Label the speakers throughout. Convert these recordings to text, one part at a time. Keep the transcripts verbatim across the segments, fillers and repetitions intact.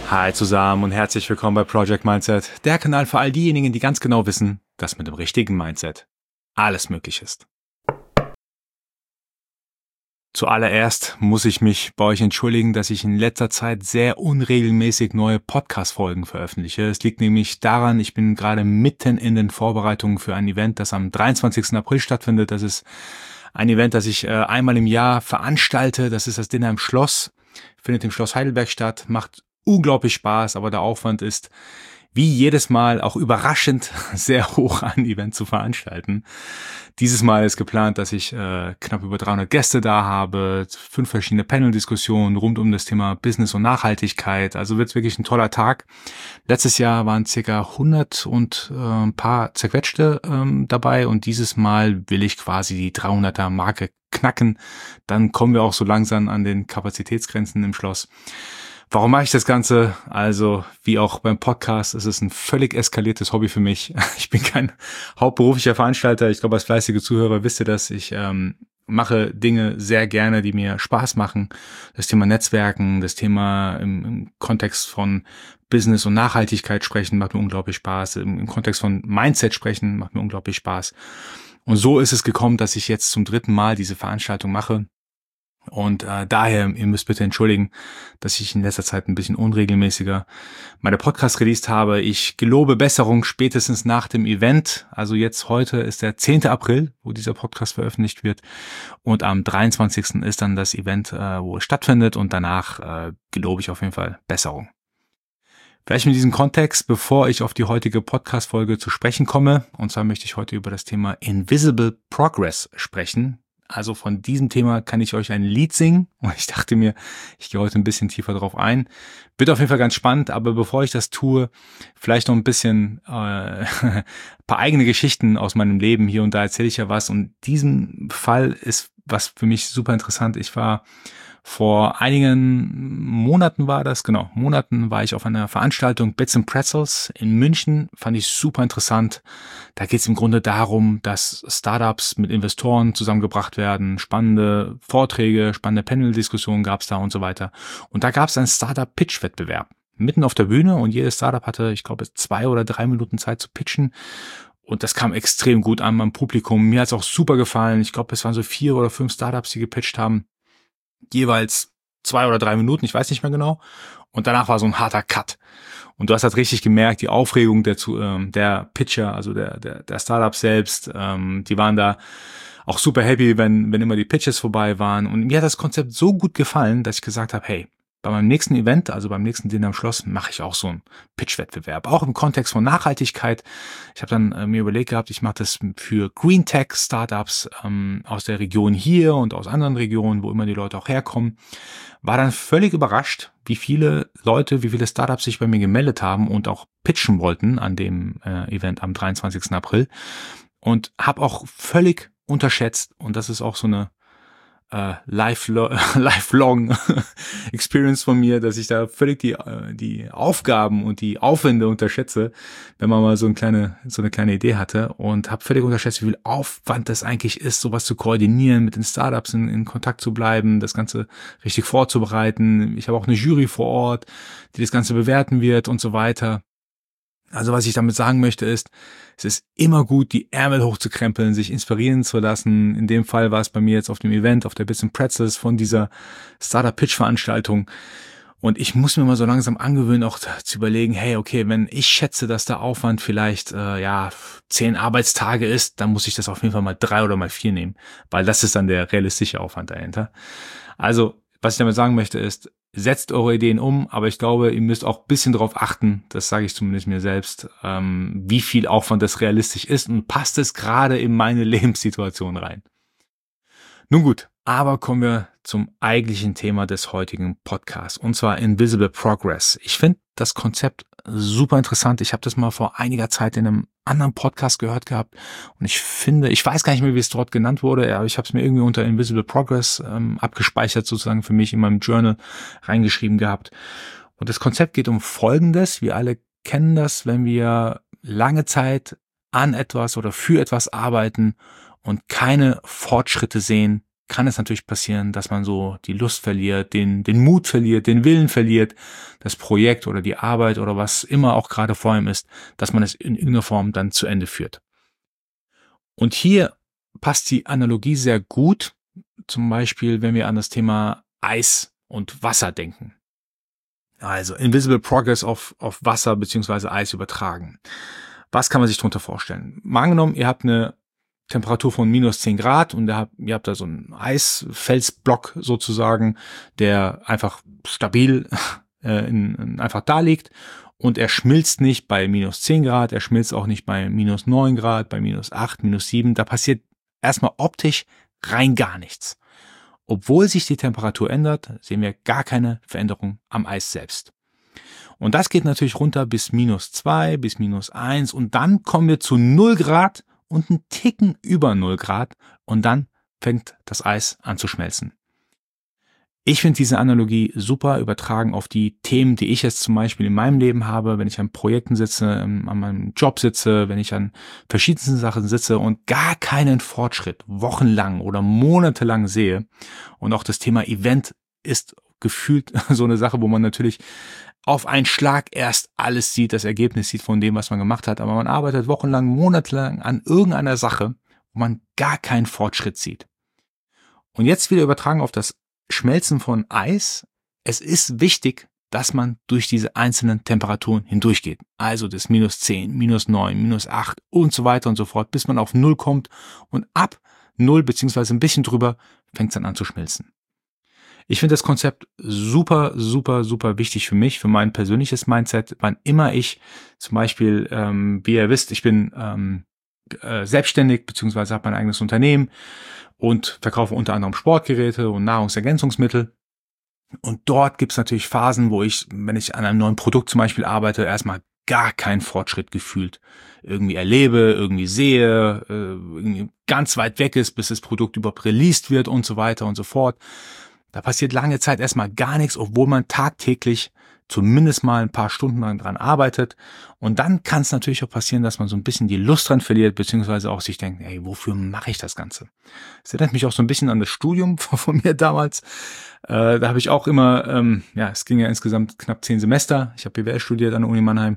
Speaker 1: Hi zusammen und herzlich willkommen bei Project Mindset, der Kanal für all diejenigen, die ganz genau wissen, dass mit dem richtigen Mindset alles möglich ist. Zuallererst muss ich mich bei euch entschuldigen, dass ich in letzter Zeit sehr unregelmäßig neue Podcast-Folgen veröffentliche. Es liegt nämlich daran, ich bin gerade mitten in den Vorbereitungen für ein Event, das am dreiundzwanzigsten April stattfindet. Das ist ein Event, das ich äh, einmal im Jahr veranstalte. Das ist das Dinner im Schloss, findet im Schloss Heidelberg statt, macht unglaublich Spaß, aber der Aufwand ist wie jedes Mal auch überraschend sehr hoch, ein Event zu veranstalten. Dieses Mal ist geplant, dass ich äh, knapp über dreihundert Gäste da habe, fünf verschiedene Panel-Diskussionen rund um das Thema Business und Nachhaltigkeit. Also wird es wirklich ein toller Tag. Letztes Jahr waren circa hundert und äh, ein paar zerquetschte ähm, dabei und dieses Mal will ich quasi die dreihunderter Marke knacken. Dann kommen wir auch so langsam an den Kapazitätsgrenzen im Schloss. Warum mache ich das Ganze? Also, wie auch beim Podcast, es ist ein völlig eskaliertes Hobby für mich. Ich bin kein hauptberuflicher Veranstalter. Ich glaube, als fleißige Zuhörer wisst ihr das. Ich ähm, mache Dinge sehr gerne, die mir Spaß machen. Das Thema Netzwerken, das Thema im, im Kontext von Business und Nachhaltigkeit sprechen, macht mir unglaublich Spaß. Im, im Kontext von Mindset sprechen, macht mir unglaublich Spaß. Und so ist es gekommen, dass ich jetzt zum dritten Mal diese Veranstaltung mache. Und äh, daher, ihr müsst bitte entschuldigen, dass ich in letzter Zeit ein bisschen unregelmäßiger meine Podcasts released habe. Ich gelobe Besserung spätestens nach dem Event. Also jetzt heute ist der zehnte April, wo dieser Podcast veröffentlicht wird. Und am dreiundzwanzigsten ist dann das Event, äh, wo es stattfindet. Und danach äh, gelobe ich auf jeden Fall Besserung. Vielleicht in diesem Kontext, bevor ich auf die heutige Podcast-Folge zu sprechen komme. Und zwar möchte ich heute über das Thema Invisible Progress sprechen. Also von diesem Thema kann ich euch ein Lied singen und ich dachte mir, ich gehe heute ein bisschen tiefer drauf ein. Wird auf jeden Fall ganz spannend, aber bevor ich das tue, vielleicht noch ein bisschen äh, ein paar eigene Geschichten aus meinem Leben. Hier und da erzähle ich ja was und diesem Fall ist was für mich super interessant. Ich war vor einigen Monaten war das, genau, Monaten war ich auf einer Veranstaltung Bits and Pretzels in München, fand ich super interessant. Da geht es im Grunde darum, dass Startups mit Investoren zusammengebracht werden, spannende Vorträge, spannende Panel-Diskussionen gab es da und so weiter. Und da gab es einen Startup-Pitch-Wettbewerb mitten auf der Bühne und jedes Startup hatte, ich glaube, zwei oder drei Minuten Zeit zu pitchen. Und das kam extrem gut an beim Publikum. Mir hat es auch super gefallen. Ich glaube, es waren so vier oder fünf Startups, die gepitcht haben. Jeweils zwei oder drei Minuten, ich weiß nicht mehr genau. Und danach war so ein harter Cut. Und du hast halt richtig gemerkt, die Aufregung der, ähm, der Pitcher, also der, der, der Startups selbst, ähm, die waren da auch super happy, wenn, wenn immer die Pitches vorbei waren. Und mir hat das Konzept so gut gefallen, dass ich gesagt habe, hey, bei meinem nächsten Event, also beim nächsten Dinner am Schloss, mache ich auch so einen Pitch-Wettbewerb, auch im Kontext von Nachhaltigkeit. Ich habe dann äh, mir überlegt gehabt, ich mache das für Green Tech Startups ähm, aus der Region hier und aus anderen Regionen, wo immer die Leute auch herkommen. War dann völlig überrascht, wie viele Leute, wie viele Startups sich bei mir gemeldet haben und auch pitchen wollten an dem äh, Event am dreiundzwanzigsten April. Und habe auch völlig unterschätzt, und das ist auch so eine Uh, lifelong, lifelong Experience von mir, dass ich da völlig die die Aufgaben und die Aufwände unterschätze, wenn man mal so eine kleine so eine kleine Idee hatte und habe völlig unterschätzt, wie viel Aufwand das eigentlich ist, sowas zu koordinieren, mit den Startups in, in Kontakt zu bleiben, das Ganze richtig vorzubereiten. Ich habe auch eine Jury vor Ort, die das Ganze bewerten wird und so weiter. Also was ich damit sagen möchte ist, es ist immer gut, die Ärmel hochzukrempeln, sich inspirieren zu lassen. In dem Fall war es bei mir jetzt auf dem Event, auf der Bits and Pretzels von dieser Startup-Pitch-Veranstaltung. Und ich muss mir mal so langsam angewöhnen, auch zu überlegen, hey, okay, wenn ich schätze, dass der Aufwand vielleicht äh, ja zehn Arbeitstage ist, dann muss ich das auf jeden Fall mal drei oder mal vier nehmen, weil das ist dann der realistische Aufwand dahinter. Also, was ich damit sagen möchte ist, setzt eure Ideen um, aber ich glaube, ihr müsst auch ein bisschen darauf achten, das sage ich zumindest mir selbst, ähm, wie viel Aufwand das realistisch ist und passt es gerade in meine Lebenssituation rein. Nun gut, aber kommen wir zum eigentlichen Thema des heutigen Podcasts, und zwar Invisible Progress. Ich finde das Konzept super interessant. Ich habe das mal vor einiger Zeit in einem anderen Podcast gehört gehabt und ich finde, ich weiß gar nicht mehr, wie es dort genannt wurde, aber ich habe es mir irgendwie unter Invisible Progress ähm, abgespeichert, sozusagen für mich in meinem Journal reingeschrieben gehabt. Und das Konzept geht um Folgendes. Wir alle kennen das, wenn wir lange Zeit an etwas oder für etwas arbeiten und keine Fortschritte sehen, kann es natürlich passieren, dass man so die Lust verliert, den, den Mut verliert, den Willen verliert, das Projekt oder die Arbeit oder was immer auch gerade vor ihm ist, dass man es in irgendeiner Form dann zu Ende führt. Und hier passt die Analogie sehr gut, zum Beispiel, wenn wir an das Thema Eis und Wasser denken. Also Invisible Progress auf, auf Wasser beziehungsweise Eis übertragen. Was kann man sich darunter vorstellen? Mal angenommen, ihr habt eine Temperatur von minus zehn Grad und ihr habt, ihr habt da so einen Eisfelsblock sozusagen, der einfach stabil äh, in, in, einfach da liegt und er schmilzt nicht bei minus zehn Grad, er schmilzt auch nicht bei minus neun Grad, bei minus acht, minus sieben. Da passiert erstmal optisch rein gar nichts. Obwohl sich die Temperatur ändert, sehen wir gar keine Veränderung am Eis selbst. Und das geht natürlich runter bis minus zwei, bis minus eins und dann kommen wir zu null Grad und einen Ticken über null Grad und dann fängt das Eis an zu schmelzen. Ich finde diese Analogie super übertragen auf die Themen, die ich jetzt zum Beispiel in meinem Leben habe, wenn ich an Projekten sitze, an meinem Job sitze, wenn ich an verschiedensten Sachen sitze und gar keinen Fortschritt wochenlang oder monatelang sehe. Und auch das Thema Event ist gefühlt so eine Sache, wo man natürlich auf einen Schlag erst alles sieht, das Ergebnis sieht von dem, was man gemacht hat. Aber man arbeitet wochenlang, monatelang an irgendeiner Sache, wo man gar keinen Fortschritt sieht. Und jetzt wieder übertragen auf das Schmelzen von Eis. Es ist wichtig, dass man durch diese einzelnen Temperaturen hindurchgeht. Also das minus zehn, minus neun, minus acht und so weiter und so fort, bis man auf null kommt. Und ab null beziehungsweise ein bisschen drüber fängt es dann an zu schmelzen. Ich finde das Konzept super, super, super wichtig für mich, für mein persönliches Mindset. Wann immer ich zum Beispiel, ähm, wie ihr wisst, ich bin ähm, äh, selbstständig beziehungsweise habe mein eigenes Unternehmen und verkaufe unter anderem Sportgeräte und Nahrungsergänzungsmittel. Und dort gibt es natürlich Phasen, wo ich, wenn ich an einem neuen Produkt zum Beispiel arbeite, erstmal gar keinen Fortschritt gefühlt irgendwie erlebe, irgendwie sehe, äh, irgendwie ganz weit weg ist, bis das Produkt überhaupt released wird und so weiter und so fort. Da passiert lange Zeit erstmal gar nichts, obwohl man tagtäglich zumindest mal ein paar Stunden lang dran arbeitet. Und dann kann es natürlich auch passieren, dass man so ein bisschen die Lust dran verliert, beziehungsweise auch sich denkt, ey, wofür mache ich das Ganze? Das erinnert mich auch so ein bisschen an das Studium von mir damals. Äh, da habe ich auch immer, ähm, ja, es ging ja insgesamt knapp zehn Semester. Ich habe B W L studiert an der Uni Mannheim.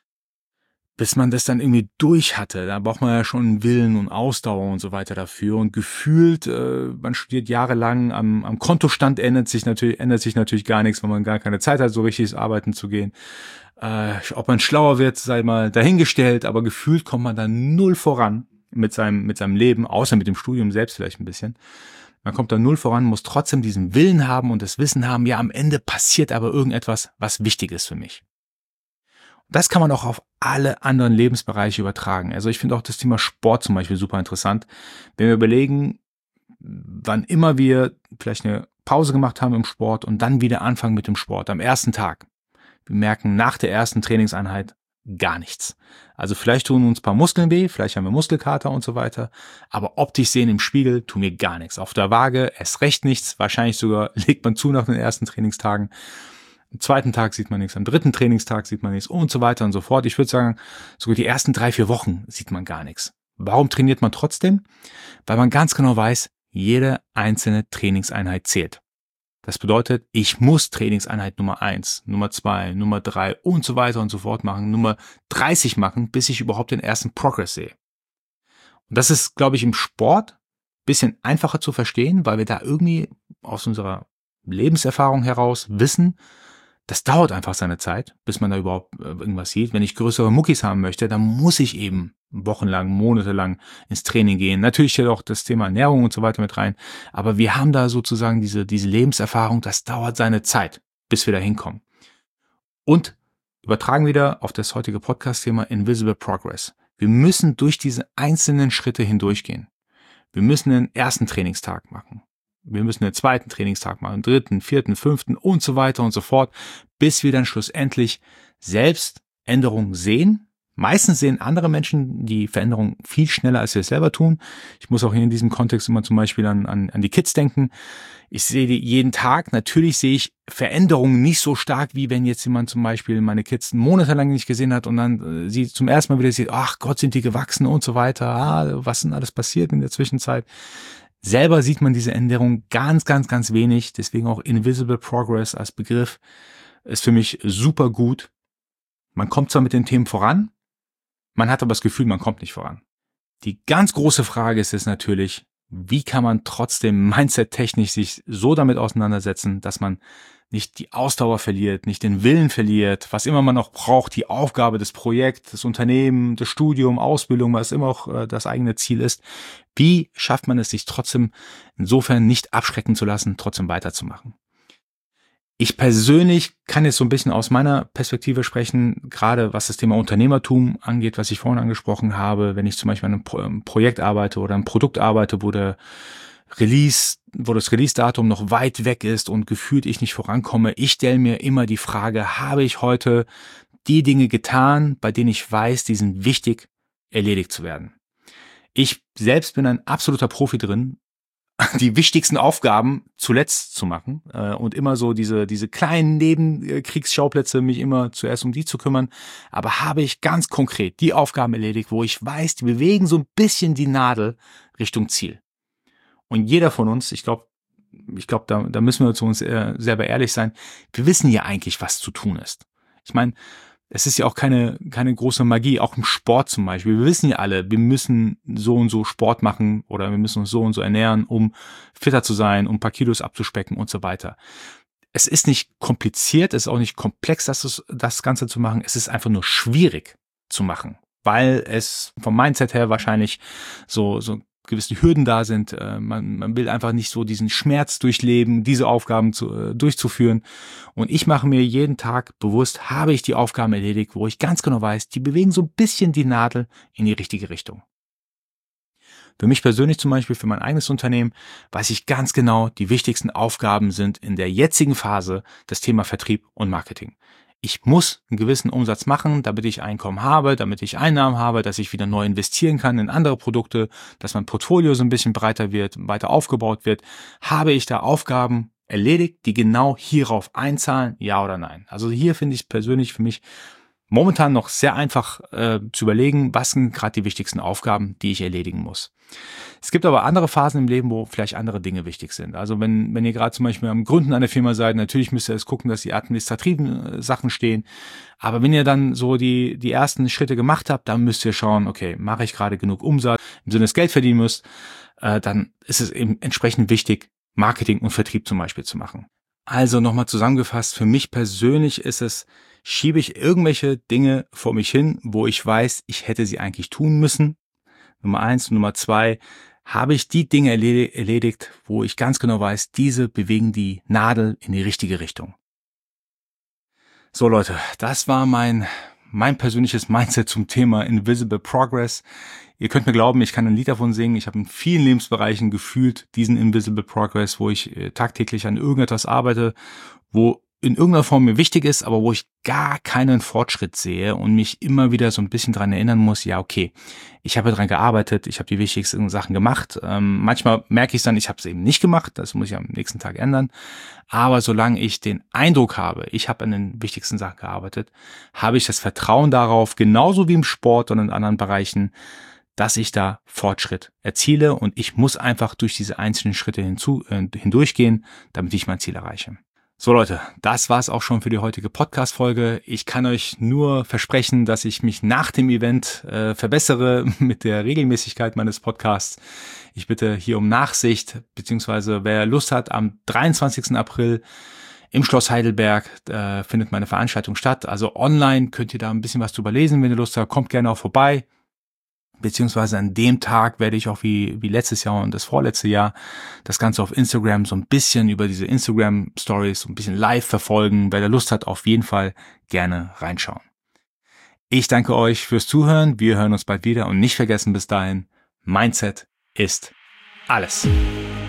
Speaker 1: Bis man das dann irgendwie durch hatte, da braucht man ja schon Willen und Ausdauer und so weiter dafür. Und gefühlt, äh, man studiert jahrelang, am, am Kontostand ändert sich natürlich ändert sich natürlich gar nichts, weil man gar keine Zeit hat, so richtig arbeiten zu gehen. Äh, ob man schlauer wird, sei mal dahingestellt, aber gefühlt kommt man da null voran mit seinem mit seinem Leben, außer mit dem Studium selbst vielleicht ein bisschen. Man kommt da null voran, muss trotzdem diesen Willen haben und das Wissen haben, ja, am Ende passiert aber irgendetwas, was wichtig ist für mich. Das kann man auch auf alle anderen Lebensbereiche übertragen. Also ich finde auch das Thema Sport zum Beispiel super interessant. Wenn wir überlegen, wann immer wir vielleicht eine Pause gemacht haben im Sport und dann wieder anfangen mit dem Sport am ersten Tag. Wir merken nach der ersten Trainingseinheit gar nichts. Also vielleicht tun uns ein paar Muskeln weh, vielleicht haben wir Muskelkater und so weiter, aber optisch sehen im Spiegel tun wir gar nichts. Auf der Waage erst recht nichts, wahrscheinlich sogar legt man zu nach den ersten Trainingstagen. Am zweiten Tag sieht man nichts, am dritten Trainingstag sieht man nichts und so weiter und so fort. Ich würde sagen, sogar die ersten drei, vier Wochen sieht man gar nichts. Warum trainiert man trotzdem? Weil man ganz genau weiß, jede einzelne Trainingseinheit zählt. Das bedeutet, ich muss Trainingseinheit Nummer eins, Nummer zwei, Nummer drei und so weiter und so fort machen, Nummer dreißig machen, bis ich überhaupt den ersten Progress sehe. Und das ist, glaube ich, im Sport ein bisschen einfacher zu verstehen, weil wir da irgendwie aus unserer Lebenserfahrung heraus wissen, das dauert einfach seine Zeit, bis man da überhaupt irgendwas sieht. Wenn ich größere Muckis haben möchte, dann muss ich eben wochenlang, monatelang ins Training gehen. Natürlich steht auch das Thema Ernährung und so weiter mit rein. Aber wir haben da sozusagen diese, diese Lebenserfahrung, das dauert seine Zeit, bis wir da hinkommen. Und übertragen wieder auf das heutige Podcast-Thema Invisible Progress. Wir müssen durch diese einzelnen Schritte hindurchgehen. Wir müssen den ersten Trainingstag machen. Wir müssen den zweiten Trainingstag machen, dritten, vierten, fünften und so weiter und so fort, bis wir dann schlussendlich selbst Änderungen sehen. Meistens sehen andere Menschen die Veränderung viel schneller, als wir es selber tun. Ich muss auch hier in diesem Kontext immer zum Beispiel an, an, an die Kids denken. Ich sehe die jeden Tag. Natürlich sehe ich Veränderungen nicht so stark, wie wenn jetzt jemand zum Beispiel meine Kids monatelang nicht gesehen hat und dann äh, sie zum ersten Mal wieder sieht, ach Gott, sind die gewachsen und so weiter. Ah, was ist denn alles passiert in der Zwischenzeit? Selber sieht man diese Änderung ganz, ganz, ganz wenig. Deswegen auch Invisible Progress als Begriff ist für mich super gut. Man kommt zwar mit den Themen voran, man hat aber das Gefühl, man kommt nicht voran. Die ganz große Frage ist jetzt natürlich, wie kann man trotzdem mindset-technisch sich so damit auseinandersetzen, dass man nicht die Ausdauer verliert, nicht den Willen verliert, was immer man noch braucht, die Aufgabe des Projekts, das Unternehmen, das Studium, Ausbildung, was immer auch äh, das eigene Ziel ist. Wie schafft man es, sich trotzdem insofern nicht abschrecken zu lassen, trotzdem weiterzumachen? Ich persönlich kann jetzt so ein bisschen aus meiner Perspektive sprechen, gerade was das Thema Unternehmertum angeht, was ich vorhin angesprochen habe. Wenn ich zum Beispiel an einem Pro- einem Projekt arbeite oder einem Produkt arbeite, wo der Release, wo das Release-Datum noch weit weg ist und gefühlt ich nicht vorankomme, ich stelle mir immer die Frage, habe ich heute die Dinge getan, bei denen ich weiß, die sind wichtig, erledigt zu werden? Ich selbst bin ein absoluter Profi drin, die wichtigsten Aufgaben zuletzt zu machen äh, und immer so diese diese kleinen Nebenkriegsschauplätze, mich immer zuerst um die zu kümmern. Aber habe ich ganz konkret die Aufgaben erledigt, wo ich weiß, die bewegen so ein bisschen die Nadel Richtung Ziel. Und jeder von uns, ich glaube, ich glaube, da, da müssen wir zu uns äh, selber ehrlich sein, wir wissen ja eigentlich, was zu tun ist. Ich meine, es ist ja auch keine keine große Magie, auch im Sport zum Beispiel. Wir wissen ja alle, wir müssen so und so Sport machen oder wir müssen uns so und so ernähren, um fitter zu sein, um ein paar Kilos abzuspecken und so weiter. Es ist nicht kompliziert, es ist auch nicht komplex, das, das Ganze zu machen. Es ist einfach nur schwierig zu machen, weil es vom Mindset her wahrscheinlich so so gewisse Hürden da sind. Äh, man, man will einfach nicht so diesen Schmerz durchleben, diese Aufgaben zu, äh, durchzuführen. Und ich mache mir jeden Tag bewusst, habe ich die Aufgaben erledigt, wo ich ganz genau weiß, die bewegen so ein bisschen die Nadel in die richtige Richtung. Für mich persönlich zum Beispiel, für mein eigenes Unternehmen, weiß ich ganz genau, die wichtigsten Aufgaben sind in der jetzigen Phase das Thema Vertrieb und Marketing. Ich muss einen gewissen Umsatz machen, damit ich Einkommen habe, damit ich Einnahmen habe, dass ich wieder neu investieren kann in andere Produkte, dass mein Portfolio so ein bisschen breiter wird, weiter aufgebaut wird. Habe ich da Aufgaben erledigt, die genau hierauf einzahlen, ja oder nein? Also hier finde ich persönlich für mich momentan noch sehr einfach äh, zu überlegen, was sind gerade die wichtigsten Aufgaben, die ich erledigen muss. Es gibt aber andere Phasen im Leben, wo vielleicht andere Dinge wichtig sind. Also wenn wenn ihr gerade zum Beispiel am Gründen einer Firma seid, natürlich müsst ihr jetzt gucken, dass die administrativen äh, Sachen stehen. Aber wenn ihr dann so die die ersten Schritte gemacht habt, dann müsst ihr schauen, okay, mache ich gerade genug Umsatz, im Sinne des Geld verdienen müsst, äh, dann ist es eben entsprechend wichtig, Marketing und Vertrieb zum Beispiel zu machen. Also nochmal zusammengefasst, für mich persönlich ist es, schiebe ich irgendwelche Dinge vor mich hin, wo ich weiß, ich hätte sie eigentlich tun müssen. Nummer eins und Nummer zwei, habe ich die Dinge erledigt, wo ich ganz genau weiß, diese bewegen die Nadel in die richtige Richtung. So Leute, das war mein mein persönliches Mindset zum Thema Invisible Progress. Ihr könnt mir glauben, ich kann ein Lied davon singen. Ich habe in vielen Lebensbereichen gefühlt diesen Invisible Progress, wo ich äh, tagtäglich an irgendetwas arbeite, wo in irgendeiner Form mir wichtig ist, aber wo ich gar keinen Fortschritt sehe und mich immer wieder so ein bisschen dran erinnern muss, ja okay, ich habe dran gearbeitet, ich habe die wichtigsten Sachen gemacht. Ähm, manchmal merke ich dann, ich habe es eben nicht gemacht, das muss ich am nächsten Tag ändern. Aber solange ich den Eindruck habe, ich habe an den wichtigsten Sachen gearbeitet, habe ich das Vertrauen darauf, genauso wie im Sport und in anderen Bereichen, dass ich da Fortschritt erziele und ich muss einfach durch diese einzelnen Schritte hinzu, äh, hindurchgehen, damit ich mein Ziel erreiche. So Leute, das war's auch schon für die heutige Podcast-Folge. Ich kann euch nur versprechen, dass ich mich nach dem Event äh, verbessere mit der Regelmäßigkeit meines Podcasts. Ich bitte hier um Nachsicht, beziehungsweise wer Lust hat, am dreiundzwanzigsten April im Schloss Heidelberg äh, findet meine Veranstaltung statt. Also online könnt ihr da ein bisschen was drüber lesen, wenn ihr Lust habt. Kommt gerne auch vorbei. Beziehungsweise an dem Tag werde ich auch wie wie letztes Jahr und das vorletzte Jahr das Ganze auf Instagram so ein bisschen über diese Instagram-Stories so ein bisschen live verfolgen. Wer da Lust hat, auf jeden Fall gerne reinschauen. Ich danke euch fürs Zuhören. Wir hören uns bald wieder und nicht vergessen bis dahin, Mindset ist alles.